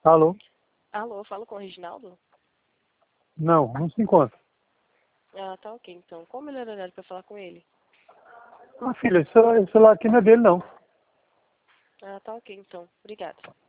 Alô? Alô, falo com o Reginaldo? Não se encontra. Ah, tá ok, então. Qual o melhor horário para falar com ele? Ah, filha, esse celular aqui não é dele, não. Ah, tá ok, então. Obrigada.